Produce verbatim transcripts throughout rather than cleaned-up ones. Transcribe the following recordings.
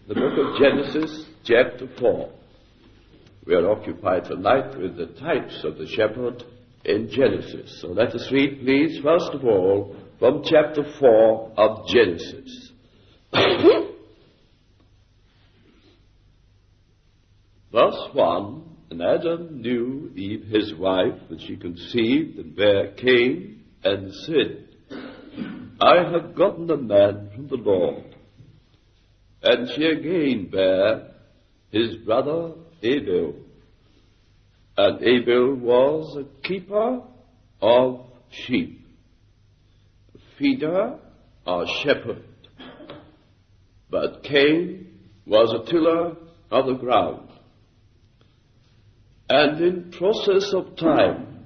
the book of Genesis, chapter four. We are occupied tonight with the types of the shepherd in Genesis. So let us read, please, first of all, from chapter four of Genesis. Verse one, and Adam knew Eve his wife, and she conceived and bare Cain, and said, I have gotten a man from the Lord. And she again bare his brother Abel. And Abel was a keeper of sheep, a feeder or shepherd. But Cain was a tiller of the ground. And in process of time,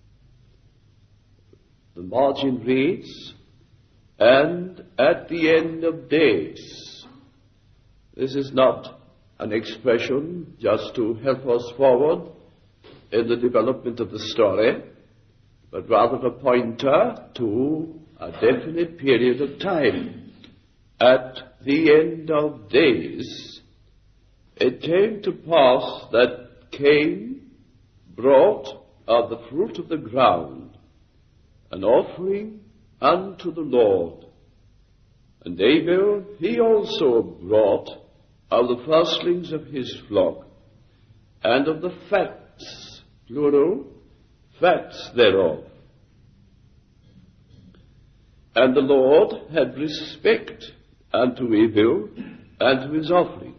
the margin reads, and at the end of days. This is not an expression just to help us forward in the development of the story, but rather a pointer to a definite period of time. At the end of days, it came to pass that Cain brought of the fruit of the ground an offering unto the Lord. And Abel, he also brought of the firstlings of his flock, and of the fats, plural, fats thereof. And the Lord had respect unto Abel and to his offering.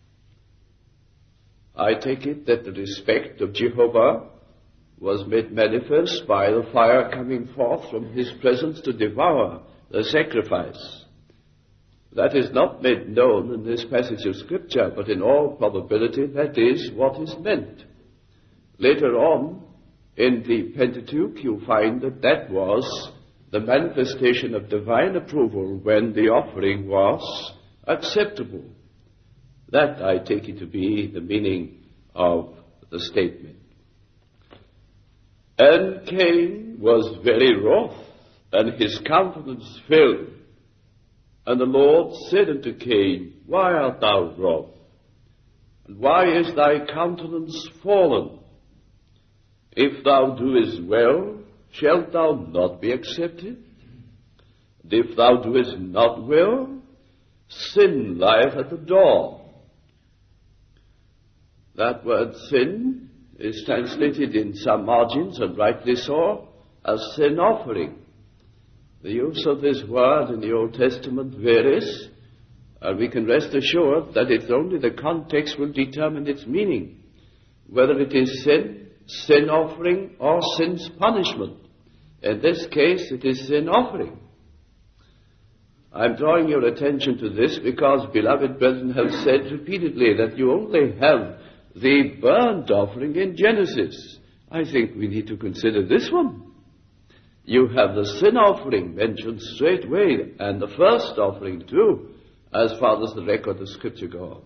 I take it that the respect of Jehovah was made manifest by the fire coming forth from his presence to devour the sacrifice. That is not made known in this passage of Scripture, but in all probability that is what is meant. Later on, in the Pentateuch, you find that that was the manifestation of divine approval when the offering was acceptable. That I take it to be the meaning of the statement. And Cain was very wroth, and his countenance fell. And the Lord said unto Cain, Why art thou wroth? And why is thy countenance fallen? If thou doest well, shalt thou not be accepted? And if thou doest not well, sin lieth at the door. That word sin is translated in some margins, and rightly so, as sin offering. The use of this word in the Old Testament varies, and we can rest assured that it's only the context will determine its meaning, whether it is sin, sin offering, or sin's punishment. In this case, it is sin offering. I'm drawing your attention to this because beloved brethren have said repeatedly that you only have the burnt offering in Genesis. I think we need to consider this one. You have the sin offering mentioned straightway, and the first offering too, as far as the record of Scripture goes.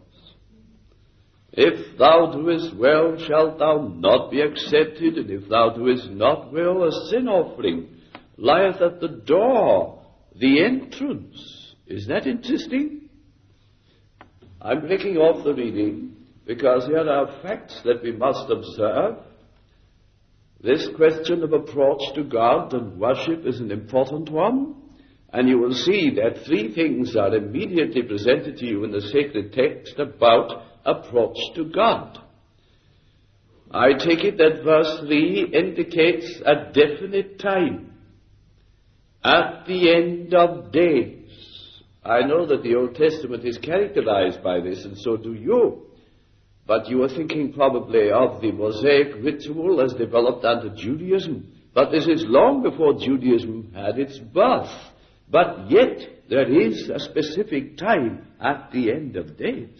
If thou doest well, shalt thou not be accepted, and if thou doest not well, a sin offering lieth at the door, the entrance. Is that interesting? I'm breaking off the reading because here are facts that we must observe. This question of approach to God and worship is an important one, and you will see that three things are immediately presented to you in the sacred text about approach to God. I take it that verse three indicates a definite time, at the end of days. I know that the Old Testament is characterized by this, and so do you. But you are thinking probably of the Mosaic ritual as developed under Judaism. But this is long before Judaism had its birth. But yet there is a specific time at the end of days.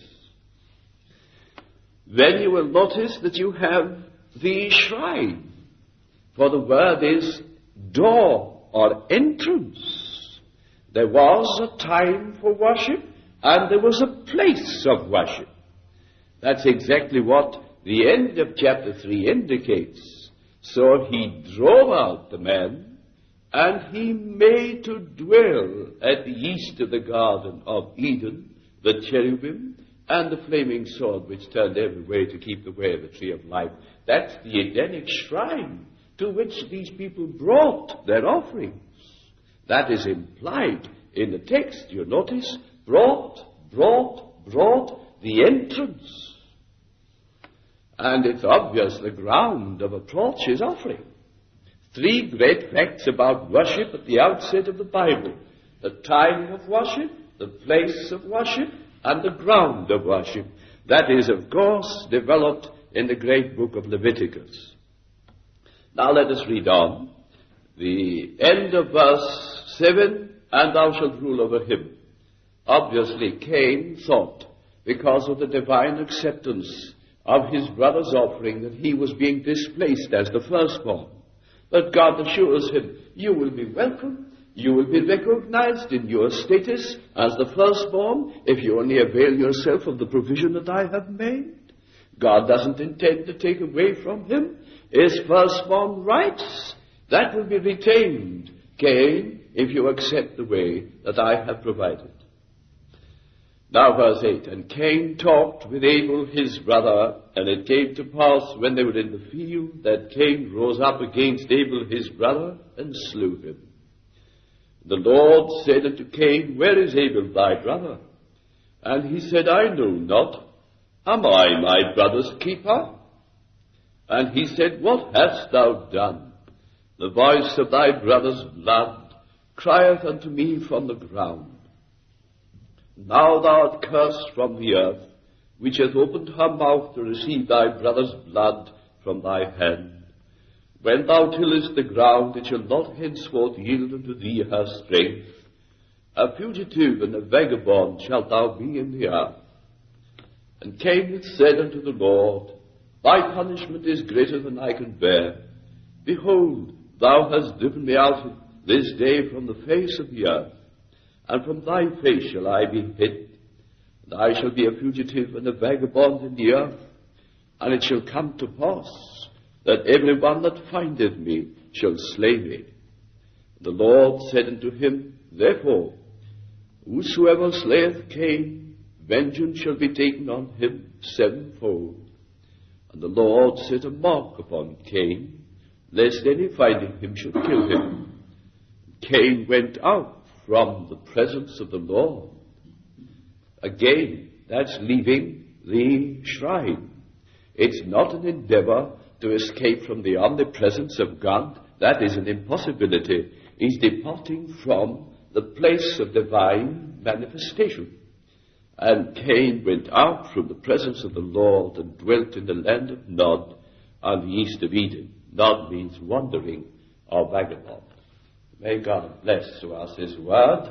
Then you will notice that you have the shrine. For the word is door or entrance. There was a time for worship and there was a place of worship. That's exactly what the end of chapter three indicates. So he drove out the man, and he made to dwell at the east of the Garden of Eden the cherubim, and the flaming sword which turned every way to keep the way of the tree of life. That's the Edenic shrine to which these people brought their offerings. That is implied in the text, you notice. Brought, brought, brought, the entrance. And it's obvious the ground of approach is offering. Three great facts about worship at the outset of the Bible: the time of worship, the place of worship, and the ground of worship. That is, of course, developed in the great book of Leviticus. Now let us read on. The end of verse seven, and thou shalt rule over him. Obviously, Cain thought, because of the divine acceptance of his brother's offering, that he was being displaced as the firstborn. But God assures him, you will be welcome, you will be recognized in your status as the firstborn if you only avail yourself of the provision that I have made. God doesn't intend to take away from him his firstborn rights. That will be retained, Cain, if you accept the way that I have provided. Now verse eight, and Cain talked with Abel his brother, and it came to pass when they were in the field that Cain rose up against Abel his brother and slew him. The Lord said unto Cain, where is Abel thy brother? And he said, I know not. Am I my brother's keeper? And he said, what hast thou done? The voice of thy brother's blood crieth unto me from the ground. Now thou art cursed from the earth, which hath opened her mouth to receive thy brother's blood from thy hand. When thou tillest the ground, it shall not henceforth yield unto thee her strength. A fugitive and a vagabond shalt thou be in the earth. And Cain said unto the Lord, thy punishment is greater than I can bear. Behold, thou hast driven me out this day from the face of the earth, and from thy face shall I be hid. And I shall be a fugitive and a vagabond in the earth. And it shall come to pass that every one that findeth me shall slay me. The Lord said unto him, therefore, whosoever slayeth Cain, vengeance shall be taken on him sevenfold. And the Lord set a mark upon Cain, lest any finding him should kill him. Cain went out from the presence of the Lord. Again, that's leaving the shrine. It's not an endeavor to escape from the omnipresence of God. That is an impossibility. He's departing from the place of divine manifestation. And Cain went out from the presence of the Lord and dwelt in the land of Nod on the east of Eden. Nod means wandering or vagabond. May God bless to us his word.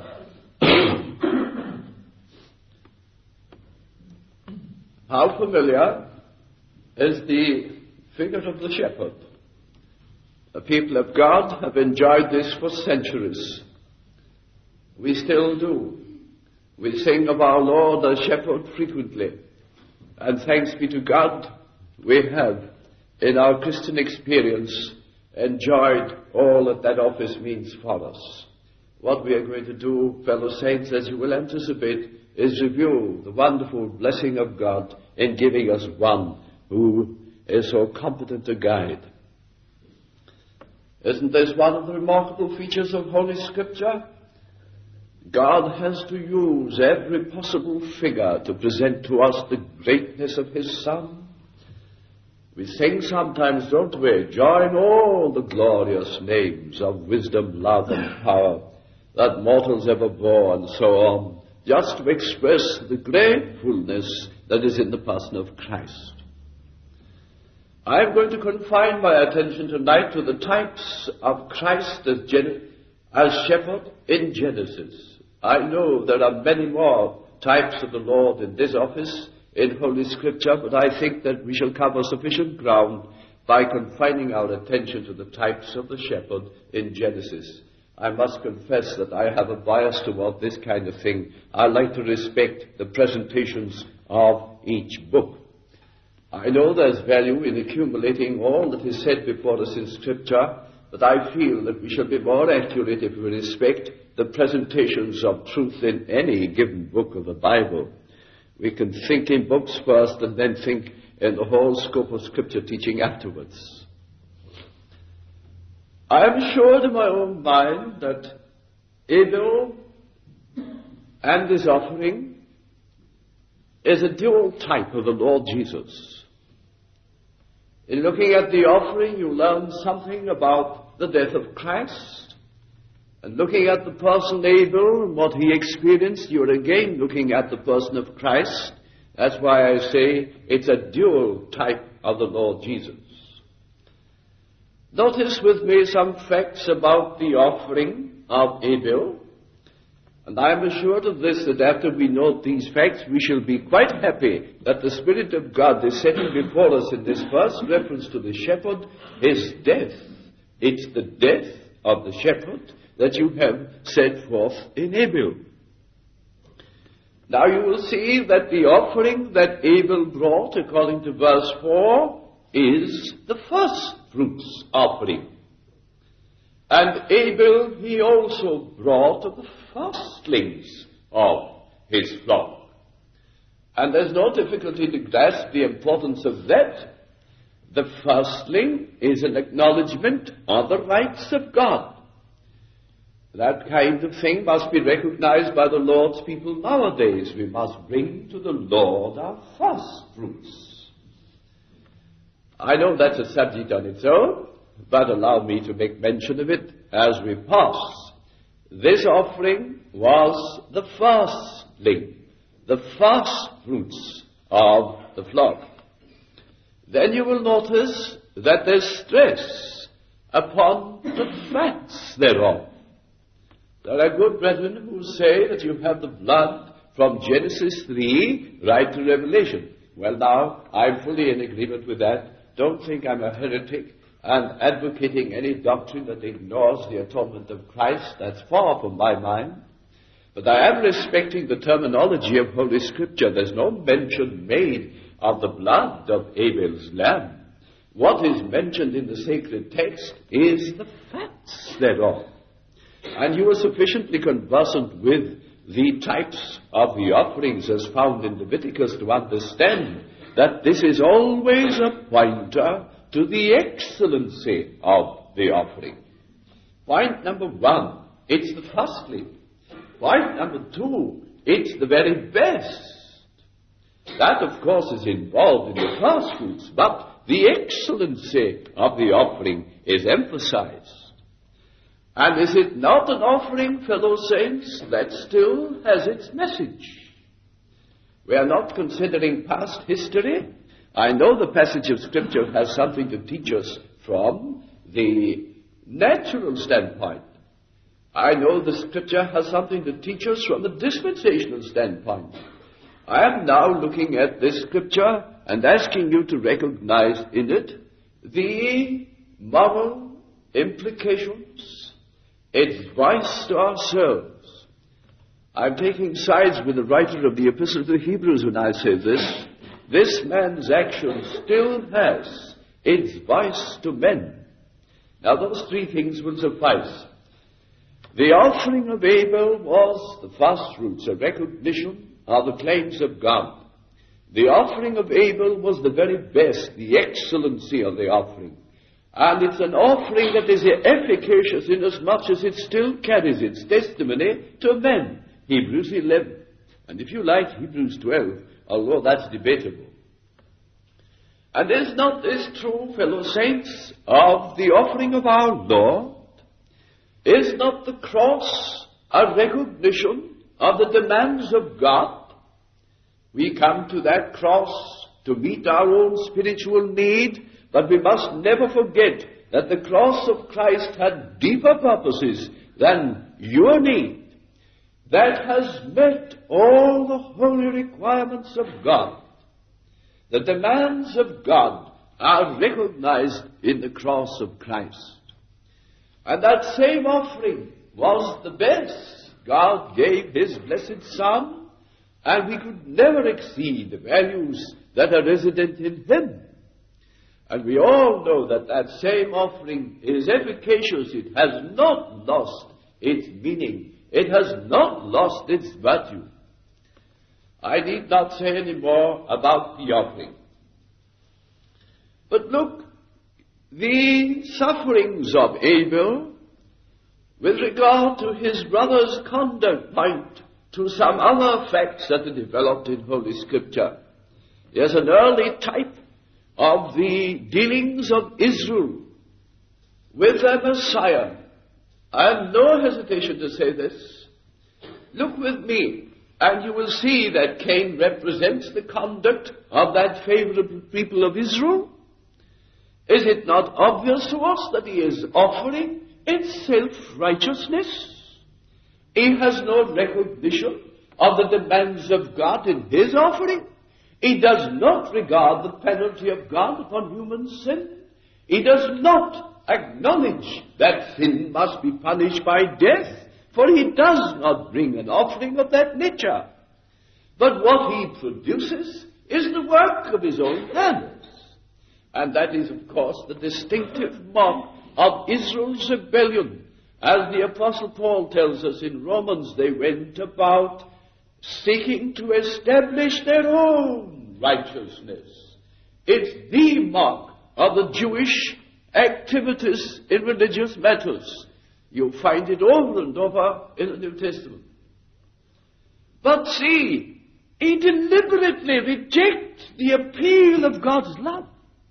How familiar is the figure of the shepherd? The people of God have enjoyed this for centuries. We still do. We sing of our Lord as shepherd frequently. And thanks be to God, we have, in our Christian experience, enjoyed all that that office means for us. What we are going to do, fellow saints, as you will anticipate, is review the wonderful blessing of God in giving us one who is so competent a guide. Isn't this one of the remarkable features of Holy Scripture? God has to use every possible figure to present to us the greatness of his Son. We sing sometimes, don't we, join all the glorious names of wisdom, love, and power that mortals ever bore, and so on, just to express the great fullness that is in the person of Christ. I'm going to confine my attention tonight to the types of Christ as, gen- as shepherd in Genesis. I know there are many more types of the Lord in this office in Holy Scripture, but I think that we shall cover sufficient ground by confining our attention to the types of the shepherd in Genesis. I must confess that I have a bias toward this kind of thing. I like to respect the presentations of each book. I know there's value in accumulating all that is said before us in Scripture, but I feel that we shall be more accurate if we respect the presentations of truth in any given book of the Bible. We can think in books first and then think in the whole scope of Scripture teaching afterwards. I am assured in my own mind that Abel and his offering is a dual type of the Lord Jesus. In looking at the offering, you learn something about the death of Christ. And looking at the person Abel and what he experienced, you're again looking at the person of Christ. That's why I say it's a dual type of the Lord Jesus. Notice with me some facts about the offering of Abel. And I am assured of this, that after we note these facts, we shall be quite happy that the Spirit of God is setting before us in this first reference to the shepherd, his death. It's the death of the shepherd that you have set forth in Abel. Now you will see that the offering that Abel brought, according to verse four, is the first fruits offering. And Abel, he also brought the firstlings of his flock. And there's no difficulty to grasp the importance of that. The firstling is an acknowledgement of the rights of God. That kind of thing must be recognized by the Lord's people nowadays. We must bring to the Lord our first fruits. I know that's a subject on its own, but allow me to make mention of it as we pass. This offering was the firstling, the first fruits of the flock. Then you will notice that there's stress upon the fats thereof. There are good brethren who say that you have the blood from Genesis three right to Revelation. Well, now, I'm fully in agreement with that. Don't think I'm a heretic and advocating any doctrine that ignores the atonement of Christ. That's far from my mind. But I am respecting the terminology of Holy Scripture. There's no mention made of the blood of Abel's lamb. What is mentioned in the sacred text is the fats thereof. And you are sufficiently conversant with the types of the offerings as found in Leviticus to understand that this is always a pointer to the excellency of the offering. Point number one, it's the firstling. Point number two, it's the very best. That, of course, is involved in the first fruits, but the excellency of the offering is emphasized. And is it not an offering, fellow saints, that still has its message? We are not considering past history. I know the passage of Scripture has something to teach us from the natural standpoint. I know the Scripture has something to teach us from the dispensational standpoint. I am now looking at this Scripture and asking you to recognize in it the moral implications, advice to ourselves. I'm taking sides with the writer of the Epistle to the Hebrews when I say this. This man's action still has advice to men. Now those three things will suffice. The offering of Abel was the first fruits, a recognition of the claims of God. The offering of Abel was the very best, the excellency of the offering. And it's an offering that is efficacious inasmuch as it still carries its testimony to men. Hebrews eleven. And if you like, Hebrews twelve, although that's debatable. And is not this true, fellow saints, of the offering of our Lord? Is not the cross a recognition of the demands of God? We come to that cross to meet our own spiritual need, but we must never forget that the cross of Christ had deeper purposes than your need. That has met all the holy requirements of God. The demands of God are recognized in the cross of Christ. And that same offering was the best. God gave His blessed Son, and we could never exceed the values that are resident in Him. And we all know that that same offering is efficacious. It has not lost its meaning. It has not lost its virtue. I need not say any more about the offering. But look, the sufferings of Abel with regard to his brother's conduct point to some other facts that are developed in Holy Scripture. There's an early type of the dealings of Israel with their Messiah. I have no hesitation to say this. Look with me, and you will see that Cain represents the conduct of that favorable people of Israel. Is it not obvious to us that he is offering in self-righteousness? He has no recognition of the demands of God in his offering. He does not regard the penalty of God upon human sin. He does not acknowledge that sin must be punished by death, for he does not bring an offering of that nature. But what he produces is the work of his own hands. And that is, of course, the distinctive mark of Israel's rebellion. As the Apostle Paul tells us in Romans, they went about seeking to establish their own righteousness. It's the mark of the Jewish activities in religious matters. You find it over and over in the New Testament. But see, he deliberately rejects the appeal of God's love.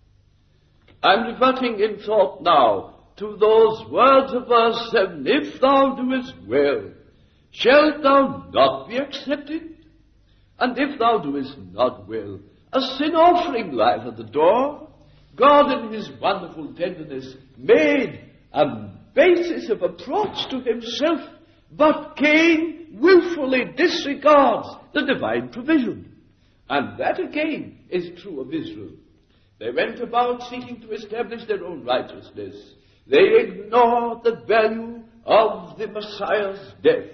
I'm reverting in thought now to those words of verse seven. If thou doest well, shalt thou not be accepted? And if thou doest not well, a sin offering lieth at the door. God in his wonderful tenderness made a basis of approach to himself, but Cain willfully disregards the divine provision. And that again is true of Israel. They went about seeking to establish their own righteousness. They ignored the value of the Messiah's death.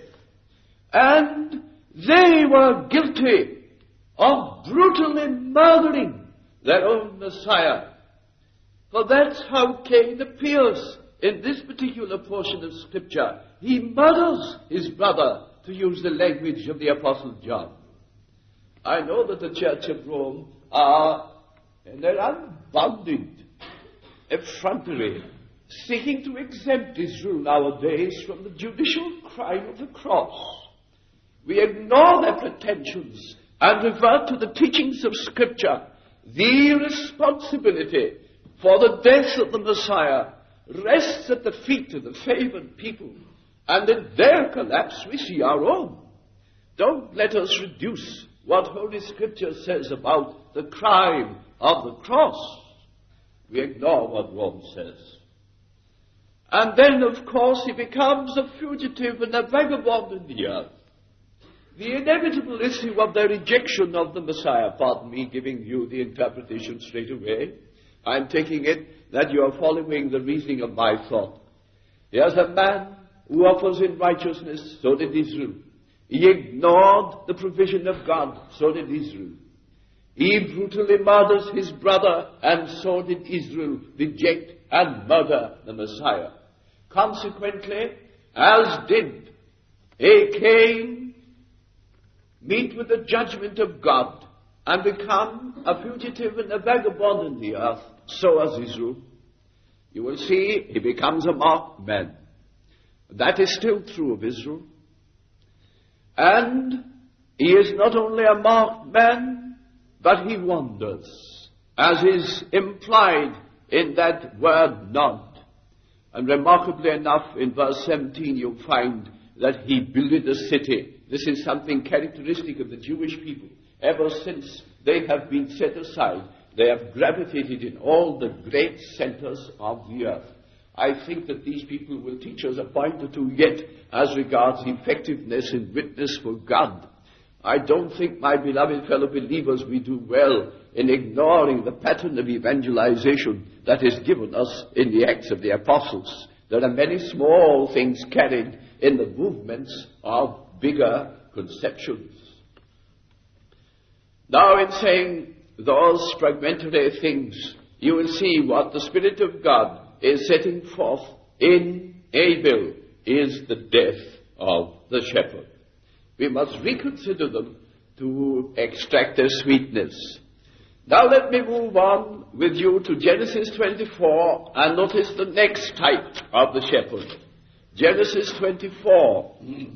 And they were guilty of brutally murdering their own Messiah. For that's how Cain appears in this particular portion of Scripture. He murders his brother, to use the language of the Apostle John. I know that the Church of Rome are in their unbounded effrontery, seeking to exempt Israel nowadays from the judicial crime of the cross. We ignore their pretensions and revert to the teachings of Scripture. The responsibility for the death of the Messiah rests at the feet of the favored people, and in their collapse we see our own. Don't let us reduce what Holy Scripture says about the crime of the cross. We ignore what Rome says. And then, of course, he becomes a fugitive and a vagabond in the earth. The inevitable issue of their rejection of the Messiah, pardon me giving you the interpretation straight away, I'm taking it that you are following the reasoning of my thought. Here's a man who offers in righteousness, so did Israel. He ignored the provision of God, so did Israel. He brutally murders his brother, and so did Israel reject and murder the Messiah. Consequently, as did Cain meet with the judgment of God and become a fugitive and a vagabond in the earth, so as Israel. You will see he becomes a marked man. That is still true of Israel. And he is not only a marked man, but he wanders, as is implied in that word nod. And remarkably enough, in verse seventeen, you find that he builded a city. This is something characteristic of the Jewish people. Ever since they have been set aside, they have gravitated in all the great centers of the earth. I think that these people will teach us a point or two yet as regards effectiveness in witness for God. I don't think, my beloved fellow believers, we do well in ignoring the pattern of evangelization that is given us in the Acts of the Apostles. There are many small things carried in the movements of bigger conceptions. Now, in saying those fragmentary things, you will see what the Spirit of God is setting forth in Abel is the death of the shepherd. We must reconsider them to extract their sweetness. Now let me move on with you to Genesis twenty-four and notice the next type of the shepherd. Genesis twenty-four.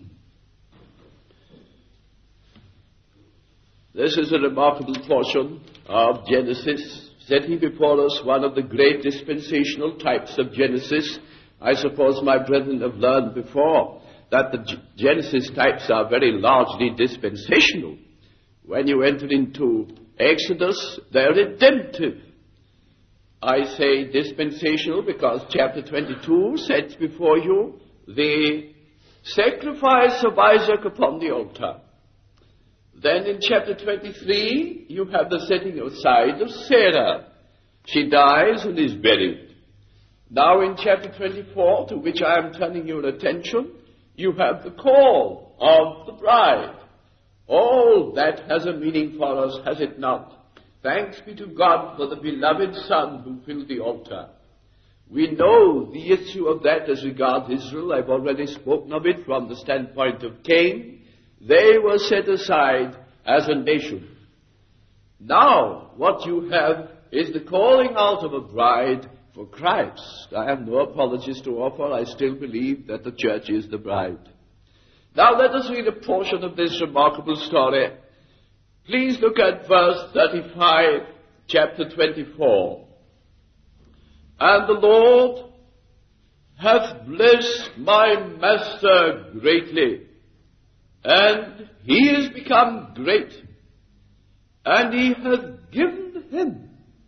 This is a remarkable portion of Genesis, setting before us one of the great dispensational types of Genesis. I suppose my brethren have learned before that the G- Genesis types are very largely dispensational. When you enter into Exodus, they're redemptive. I say dispensational because chapter twenty-two sets before you the sacrifice of Isaac upon the altar. Then in chapter twenty-three, you have the setting aside of Sarah. She dies and is buried. Now in chapter twenty-four, to which I am turning your attention, you have the call of the bride. All that has a meaning for us, has it not? Thanks be to God for the beloved Son who filled the altar. We know the issue of that as regards Israel. I've already spoken of it from the standpoint of Cain. They were set aside as a nation. Now, what you have is the calling out of a bride for Christ. I have no apologies to offer. I still believe that the church is the bride. Now let us read a portion of this remarkable story. Please look at verse thirty-five, chapter twenty-four. And the Lord hath blessed my master greatly, and he is become great, and he hath given him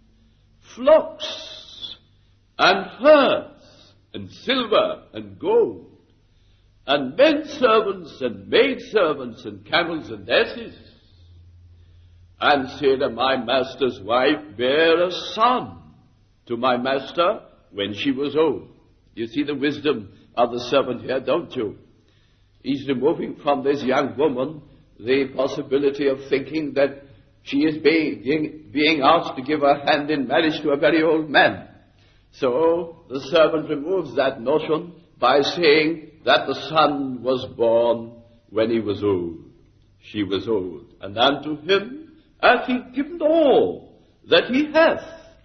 flocks and herds and silver and gold, and men servants and maid servants and camels and asses. And Sarah, my master's wife, bare a son to my master when she was old. You see the wisdom of the servant here, don't you? He's removing from this young woman the possibility of thinking that she is being, being asked to give her hand in marriage to a very old man. So the servant removes that notion by saying that the son was born when he was old. She was old. And unto him hath he given all that he hath.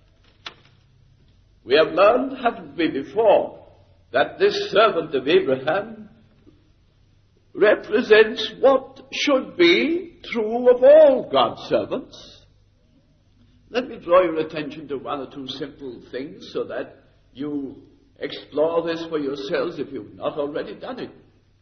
We have learned, haven't we, before, that this servant of Abraham represents what should be true of all God's servants. Let me draw your attention to one or two simple things so that you explore this for yourselves if you've not already done it.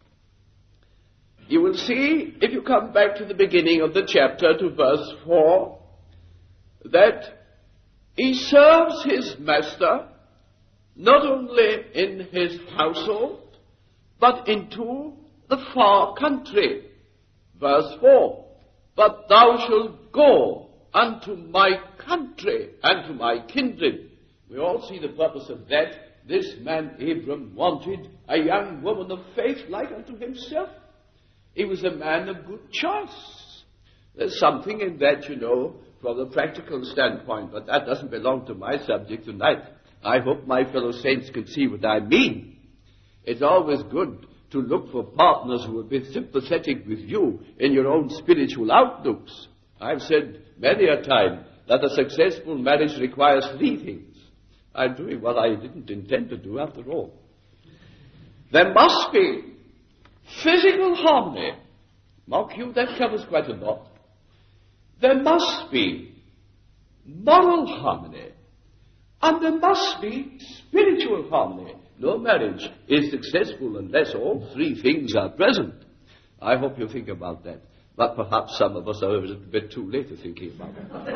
You will see, if you come back to the beginning of the chapter, to verse four, that he serves his master not only in his household, but into the far country. Verse four, but thou shalt go unto my country and to my kindred. We all see the purpose of that. This man Abram wanted a young woman of faith like unto himself. He was a man of good choice. There's something in that, you know, from the practical standpoint, but that doesn't belong to my subject tonight. I hope my fellow saints can see what I mean. It's always good to look for partners who will be sympathetic with you in your own spiritual outlooks. I've said many a time that a successful marriage requires three things. I'm doing what I didn't intend to do after all. There must be physical harmony. Mark you, that covers quite a lot. There must be moral harmony. And there must be spiritual harmony. No marriage is successful unless all three things are present. I hope you think about that. But perhaps some of us are a little bit too late to thinking about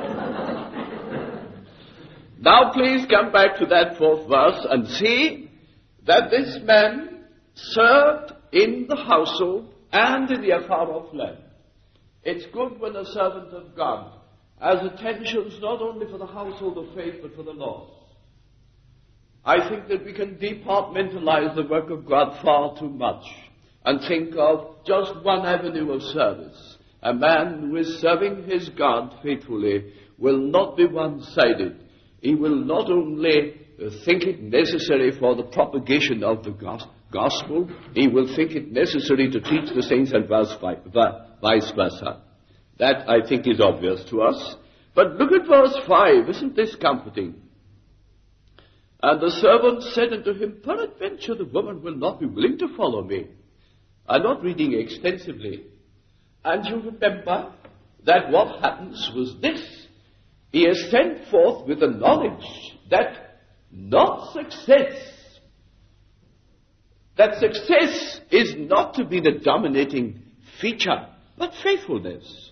it. Now please come back to that fourth verse and see that this man served in the household and in the afar-off land. It's good when a servant of God has attentions not only for the household of faith but for the lost. I think that we can departmentalize the work of God far too much and think of just one avenue of service. A man who is serving his God faithfully will not be one-sided. He will not only think it necessary for the propagation of the gospel, he will think it necessary to teach the saints and vice versa. That, I think, is obvious to us. But look at verse five. Isn't this comforting? And the servant said unto him, peradventure the woman will not be willing to follow me. I'm not reading extensively. And you remember that what happens was this. He is sent forth with the knowledge that not success, that success is not to be the dominating feature, but faithfulness.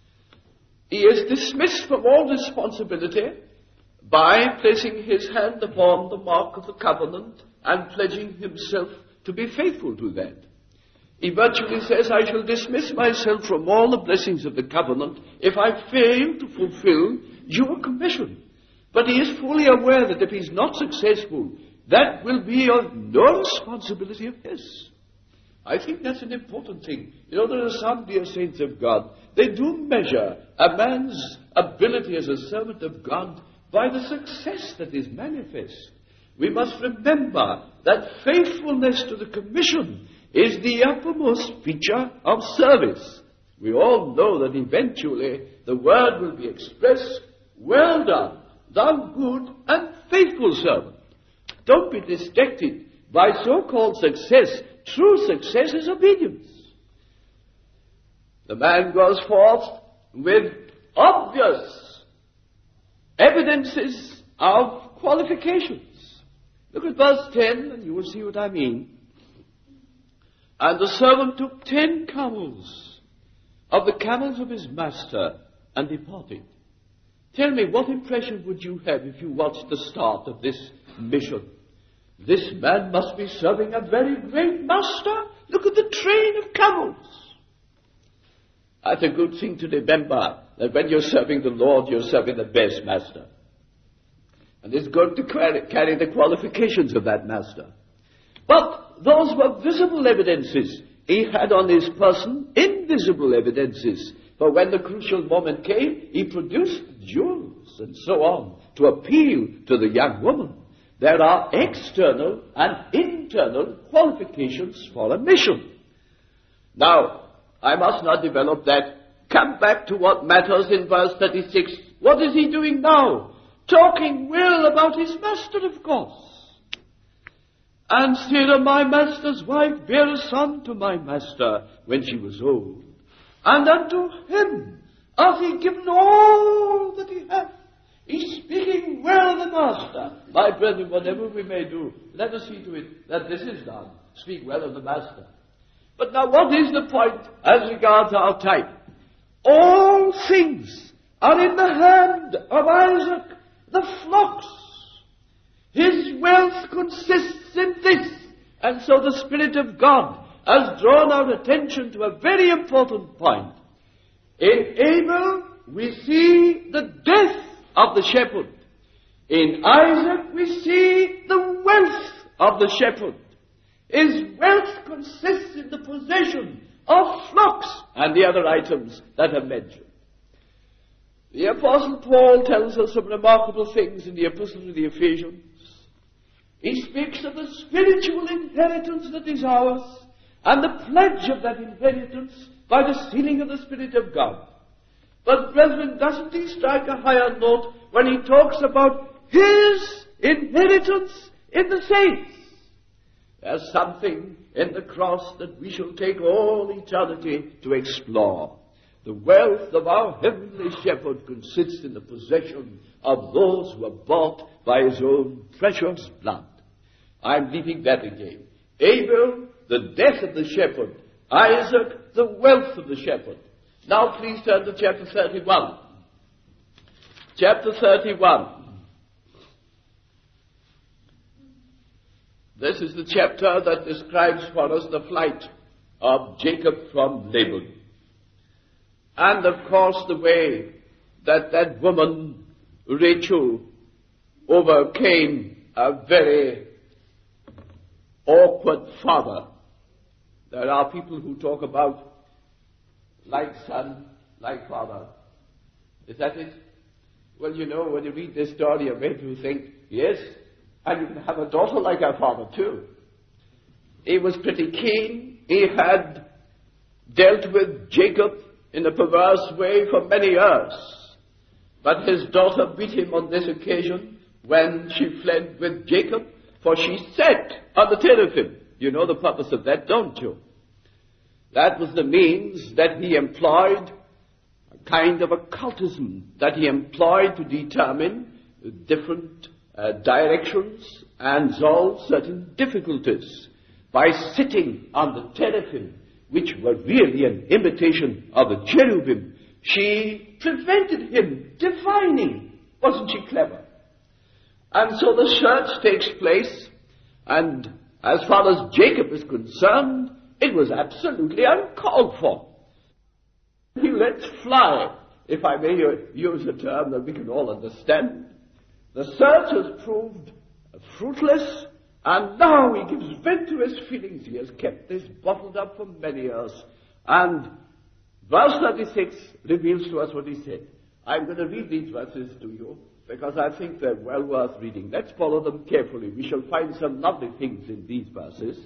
He is dismissed from all responsibility by placing his hand upon the mark of the covenant and pledging himself to be faithful to that. He virtually says, I shall dismiss myself from all the blessings of the covenant if I fail to fulfill your commission. But he is fully aware that if he's not successful, that will be of no responsibility of his. I think that's an important thing. You know, there are some dear saints of God, they do measure a man's ability as a servant of God by the success that is manifest. We must remember that faithfulness to the commission is the uppermost feature of service. We all know that eventually the word will be expressed, well done, thou good and faithful servant. Don't be distracted by so-called success. True success is obedience. The man goes forth with obvious evidences of qualifications. Look at verse ten and you will see what I mean. And the servant took ten camels of the camels of his master and departed. Tell me, what impression would you have if you watched the start of this mission? This man must be serving a very great master. Look at the train of camels. That's a good thing to remember, that when you're serving the Lord, you're serving the best master. And it's good to carry the qualifications of that master. But those were visible evidences. He had on his person invisible evidences. For when the crucial moment came, he produced jewels and so on to appeal to the young woman. There are external and internal qualifications for a mission. Now, I must not develop that. Come back to what matters in verse thirty-six. What is he doing now? Talking well about his master, of course. And Sarah, my master's wife, bare a son to my master when she was old. And unto him hath he given all that he hath. He's speaking well of the master. My brethren, whatever we may do, let us see to it that this is done. Speak well of the master. But now what is the point as regards our type? All things are in the hand of Isaac, the flocks. His wealth consists in this. And so the Spirit of God has drawn our attention to a very important point. In Abel, we see the death of the shepherd. In Isaac, we see the wealth of the shepherd. His wealth consists in the possession of flocks and the other items that are mentioned. The Apostle Paul tells us some remarkable things in the Epistle to the Ephesians. He speaks of the spiritual inheritance that is ours and the pledge of that inheritance by the sealing of the Spirit of God. But brethren, doesn't he strike a higher note when he talks about his inheritance in the saints? There's something in the cross that we shall take all eternity to explore. The wealth of our heavenly shepherd consists in the possession of those who are bought by his own precious blood. I'm leaving that again. Abel, the death of the shepherd. Isaac, the wealth of the shepherd. Now please turn to chapter thirty-one. Chapter thirty-one. This is the chapter that describes for us the flight of Jacob from Laban. And of course the way that that woman, Rachel, overcame a very awkward father. There are people who talk about like son, like father. Is that it? Well, you know, when you read this story, you're made to think, yes, and you can have a daughter like her father too. He was pretty keen. He had dealt with Jacob in a perverse way for many years. But his daughter beat him on this occasion when she fled with Jacob, for she sat on the teraphim. You know the purpose of that, don't you? That was the means that he employed, a kind of occultism that he employed to determine different uh, directions and solve certain difficulties. By sitting on the teraphim, which were really an imitation of the cherubim, she prevented him divining. Wasn't she clever? And so the search takes place, and as far as Jacob is concerned, it was absolutely uncalled for. He lets fly, if I may use a term that we can all understand. The search has proved fruitless, and now he gives vent to his feelings. He has kept this bottled up for many years. And verse thirty-six reveals to us what he said. I'm going to read these verses to you because I think they're well worth reading. Let's follow them carefully. We shall find some lovely things in these verses.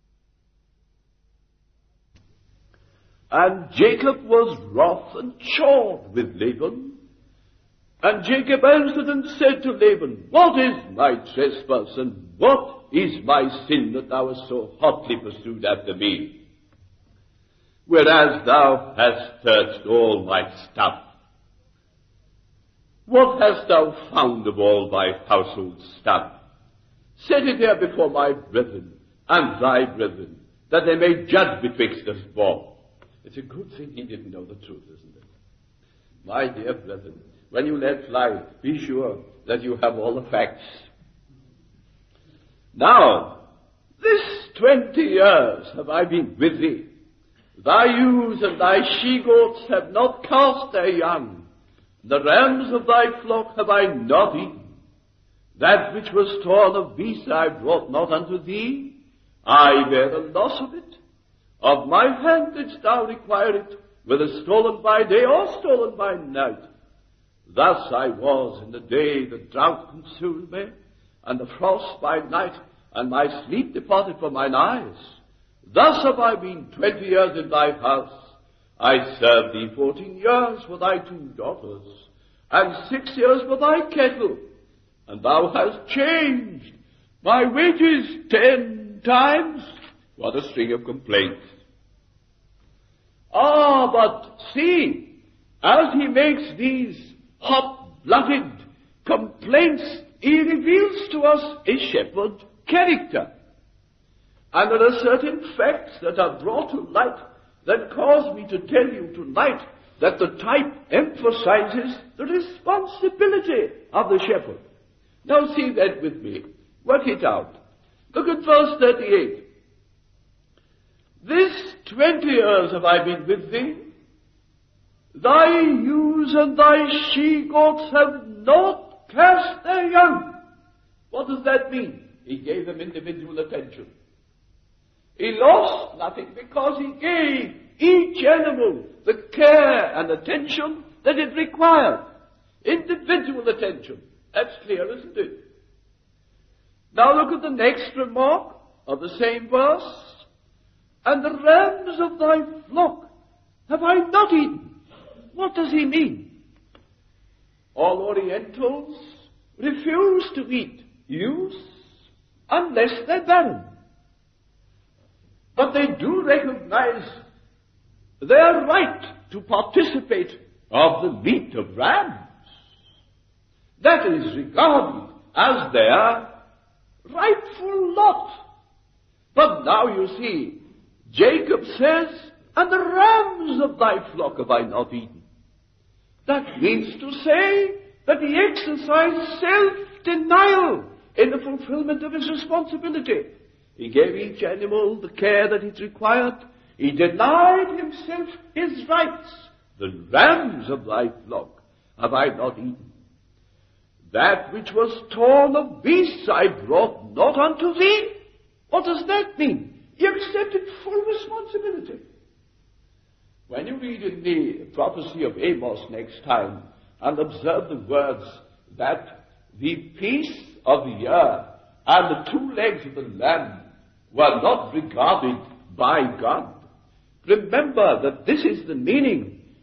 And Jacob was wroth and chored with Laban. And Jacob answered and said to Laban, what is my trespass, and what is my sin that thou hast so hotly pursued after me? Whereas thou hast searched all my stuff. What hast thou found of all thy household stuff? Set it here before my brethren and thy brethren, that they may judge betwixt us both. It's a good thing he didn't know the truth, isn't it? My dear brethren, when you let fly, be sure that you have all the facts. Now, this twenty years have I been with thee. Thy ewes and thy she-goats have not cast their young. The rams of thy flock have I not eaten. That which was torn of beasts I brought not unto thee. I bear the loss of it. Of my hand didst thou require it, whether stolen by day or stolen by night. Thus I was in the day the drought consumed me, and the frost by night, and my sleep departed from mine eyes. Thus have I been twenty years in thy house. I served thee fourteen years for thy two daughters, and six years for thy cattle, and thou hast changed my wages ten times. What a string of complaints. Ah, but see, as he makes these hot-blooded complaints, he reveals to us a shepherd character. And there are certain facts that are brought to light that cause me to tell you tonight that the type emphasizes the responsibility of the shepherd. Now see that with me. Work it out. Look at verse thirty-eight. This twenty years have I been with thee. Thy ewes and thy she-goats have not cast their young. What does that mean? He gave them individual attention. He lost nothing because he gave each animal the care and attention that it required. Individual attention. That's clear, isn't it? Now look at the next remark of the same verse. And the rams of thy flock have I not eaten. What does he mean? All Orientals refuse to eat ewes unless they're barren. But they do recognize their right to participate of the meat of rams. That is regarded as their rightful lot. But now you see, Jacob says, and the rams of thy flock have I not eaten. That means to say that he exercised self-denial in the fulfillment of his responsibility. He gave each animal the care that it required. He denied himself his rights. The rams of thy flock have I not eaten. That which was torn of beasts I brought not unto thee. What does that mean? He accepted full responsibility. When you read in the prophecy of Amos next time and observe the words that the piece of the ear and the two legs of the lamb were not regarded by God, remember that this is the meaning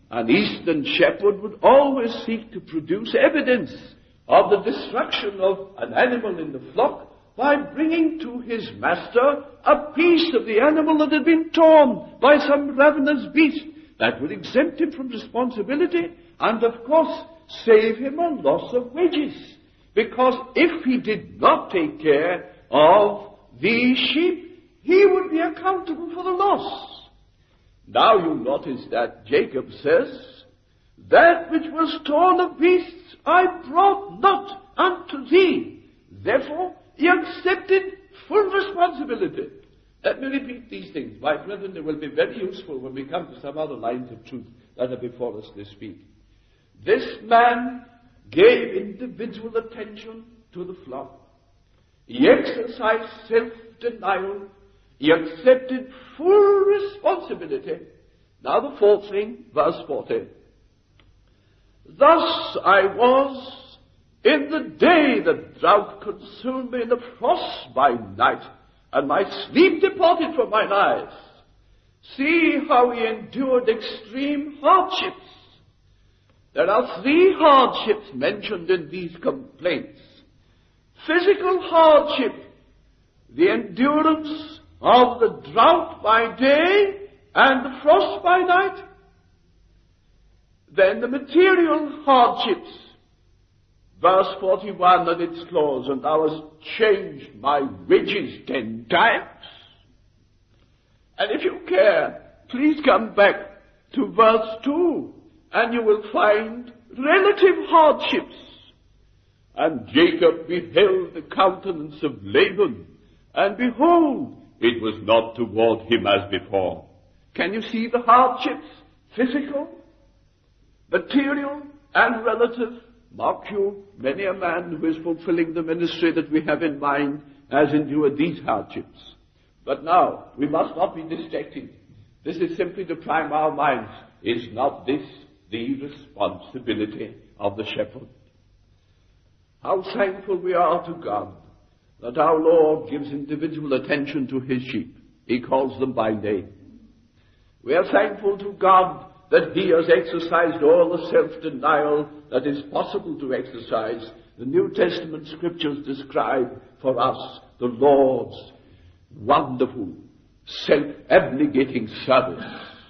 An Eastern shepherd would always seek to produce evidence of the destruction of an animal in the flock by bringing to his master a piece of the animal that had been torn by some ravenous beast. That would exempt him from responsibility and, of course, save him a loss of wages. Because if he did not take care of the sheep, he would be accountable for the loss. Now you notice that Jacob says, that which was torn of beasts I brought not unto thee. Therefore, he accepted full responsibility. Let me repeat these things. My brethren, they will be very useful when we come to some other lines of truth that are before us this week. This man gave individual attention to the flock. He exercised self-denial. He accepted full responsibility. Now the fourth thing, verse forty. Thus I was in the day that drought consumed me, in the frost by night, and my sleep departed from mine eyes. See how he endured extreme hardships. There are three hardships mentioned in these complaints. Physical hardship, the endurance of the drought by day and the frost by night. Then the material hardships. Verse forty-one at its close, and thou hast changed my wages ten times. And if you care, please come back to verse two, and you will find relative hardships. And Jacob beheld the countenance of Laban, and behold, it was not toward him as before. Can you see the hardships? Physical, material, and relative. Mark you, many a man who is fulfilling the ministry that we have in mind has endured these hardships. But now, we must not be distracted. This is simply to prime our minds. Is not this the responsibility of the shepherd? How thankful we are to God that our Lord gives individual attention to his sheep. He calls them by name. We are thankful to God that he has exercised all the self-denial that is possible to exercise. The New Testament scriptures describe for us the Lord's wonderful, self-abnegating service.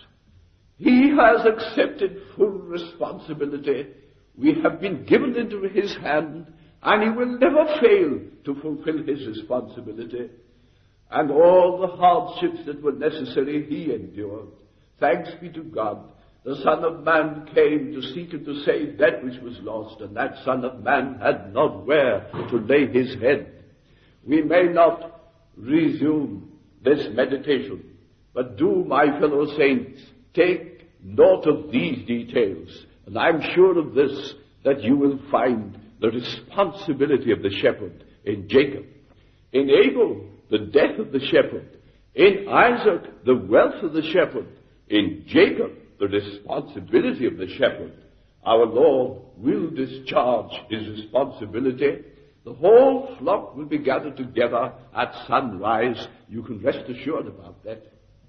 He has accepted full responsibility. We have been given into his hand, and he will never fail to fulfill his responsibility. And all the hardships that were necessary he endured. Thanks be to God. The Son of Man came to seek and to save that which was lost, and that Son of Man had not where to lay his head. We may not resume this meditation, but do, my fellow saints, take note of these details, and I'm sure of this, that you will find the responsibility of the shepherd in Jacob. In Abel, the death of the shepherd. In Isaac, the wealth of the shepherd. In Jacob, the responsibility of the shepherd. Our Lord will discharge his responsibility. The whole flock will be gathered together at sunrise. You can rest assured about that.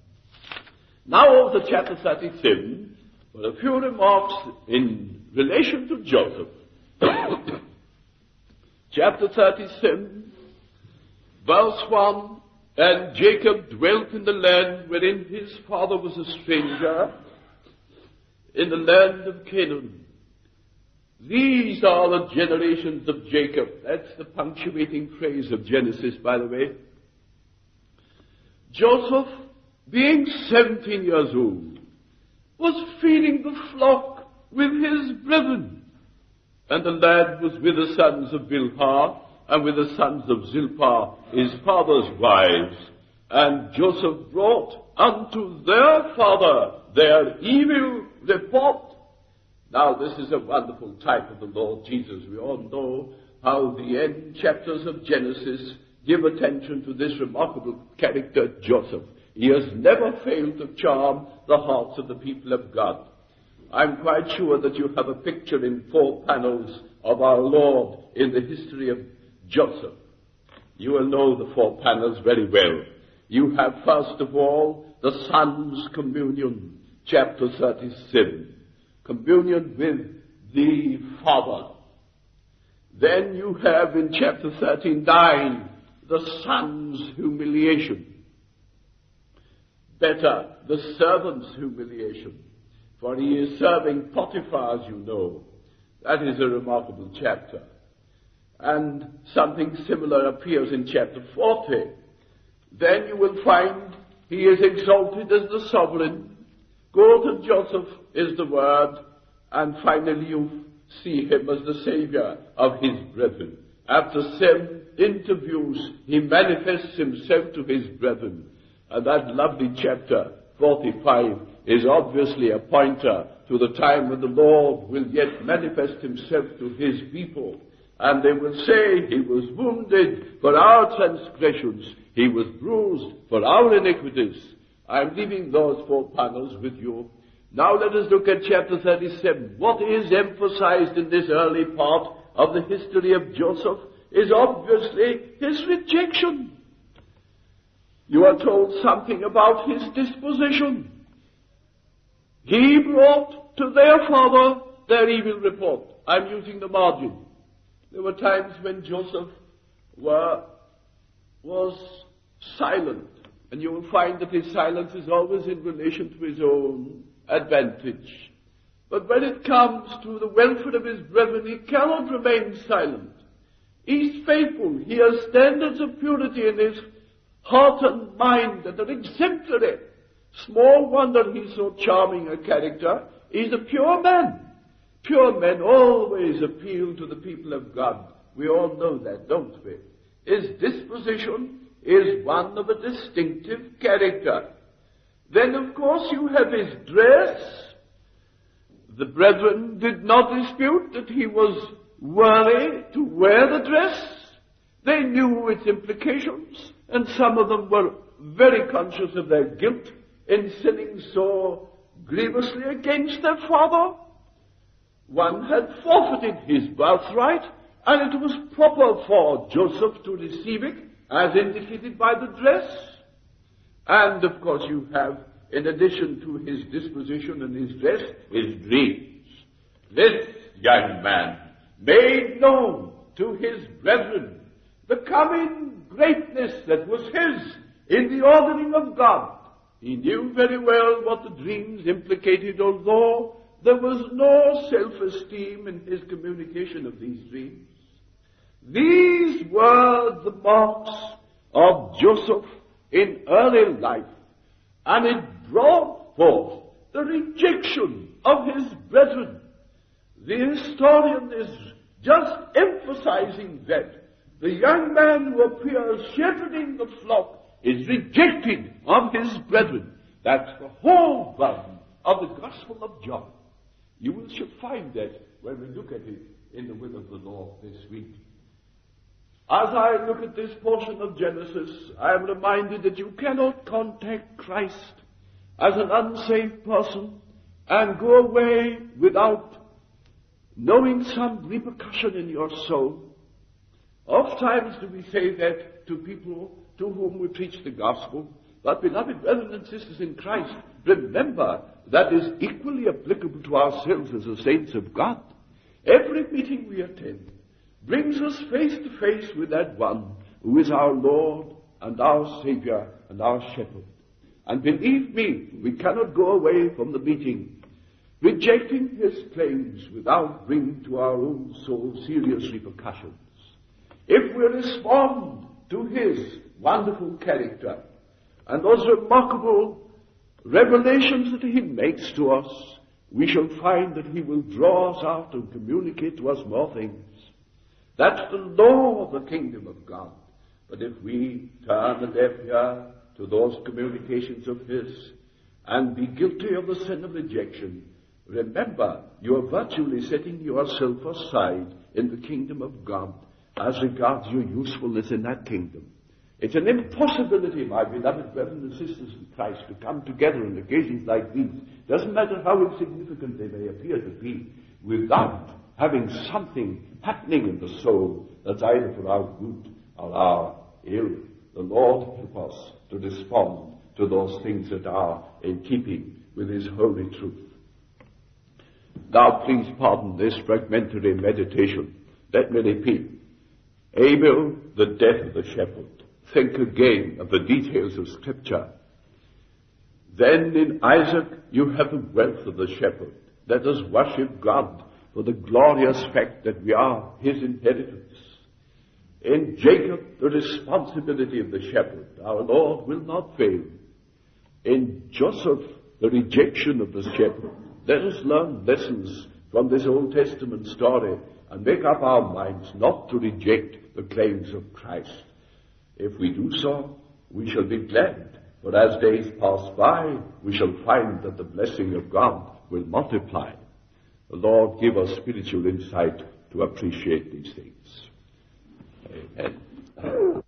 Now over to chapter thirty-seven, for a few remarks in relation to Joseph. Chapter thirty-seven, verse one, and Jacob dwelt in the land wherein his father was a stranger, in the land of Canaan. These are the generations of Jacob. That's the punctuating phrase of Genesis, by the way. Joseph, being seventeen years old, was feeding the flock with his brethren. And the lad was with the sons of Bilhah, and with the sons of Zilpah, his father's wives. And Joseph brought unto their father their evil report. Now this is a wonderful type of the Lord Jesus. We all know how the end chapters of Genesis give attention to this remarkable character, Joseph. He has never failed to charm the hearts of the people of God. I'm quite sure that you have a picture in four panels of our Lord in the history of Joseph. You will know the four panels very well. You have, first of all, the Son's Communion, chapter thirty-seven. communion with the Father. Then you have in chapter thirty-nine the Son's humiliation. Better, the servant's humiliation. For he is serving Potiphar, as you know. That is a remarkable chapter. And something similar appears in chapter forty. Then you will find he is exalted as the sovereign. Go to Joseph is the word. And finally you see him as the savior of his brethren. After seven interviews, he manifests himself to his brethren. And that lovely chapter forty-five is obviously a pointer to the time when the Lord will yet manifest himself to his people. And they will say, he was wounded for our transgressions, he was bruised for our iniquities. I'm leaving those four panels with you. Now let us look at chapter thirty-seven. What is emphasized in this early part of the history of Joseph is obviously his rejection. You are told something about his disposition. He brought to their father their evil report. I'm using the margin. There were times when Joseph were, was silent. And you will find that his silence is always in relation to his own advantage. But when it comes to the welfare of his brethren, he cannot remain silent. He's faithful. He has standards of purity in his heart and mind that are exemplary. Small wonder he's so charming a character. He's a pure man. Pure men always appeal to the people of God. We all know that, don't we? His disposition is one of a distinctive character. Then, of course, you have his dress. The brethren did not dispute that he was worthy to wear the dress. They knew its implications, and some of them were very conscious of their guilt in sinning so grievously against their father. One had forfeited his birthright, and it was proper for Joseph to receive it, as indicated by the dress. And, of course, you have, in addition to his disposition and his dress, his dreams. This young man made known to his brethren the coming greatness that was his in the ordering of God. He knew very well what the dreams implicated, although there was no self-esteem in his communication of these dreams. These were the marks of Joseph in early life, and it brought forth the rejection of his brethren. The historian is just emphasizing that the young man who appears shepherding the flock is rejected of his brethren. That's the whole burden of the Gospel of John. You will should find that when we look at it in the will of the Lord this week. As I look at this portion of Genesis, I am reminded that you cannot contact Christ as an unsaved person and go away without knowing some repercussion in your soul. Oft times do we say that to people to whom we preach the gospel. But beloved brothers and sisters in Christ, remember that is equally applicable to ourselves as the saints of God. Every meeting we attend brings us face to face with that one who is our Lord and our Savior and our Shepherd. And believe me, we cannot go away from the meeting rejecting his claims without bringing to our own soul serious repercussions. If we respond to his wonderful character and those remarkable revelations that he makes to us, we shall find that he will draw us out and communicate to us more things. That's the law of the kingdom of God. But if we turn a deaf ear to those communications of his and be guilty of the sin of rejection, remember, you are virtually setting yourself aside in the kingdom of God as regards your usefulness in that kingdom. It's an impossibility, my beloved brothers and sisters in Christ, to come together on occasions like these. Doesn't matter how insignificant they may appear to be, without having something happening in the soul that's either for our good or our ill. The Lord help us to respond to those things that are in keeping with his holy truth. Now please pardon this fragmentary meditation. Let me repeat. Abel, the death of the shepherd. Think again of the details of Scripture. Then in Isaac you have the wealth of the shepherd. Let us worship God for the glorious fact that we are his inheritance. In Jacob, the responsibility of the shepherd. Our Lord will not fail. In Joseph, the rejection of the shepherd. Let us learn lessons from this Old Testament story and make up our minds not to reject the claims of Christ. If we do so, we shall be glad, for as days pass by, we shall find that the blessing of God will multiply. The Lord give us spiritual insight to appreciate these things. Amen.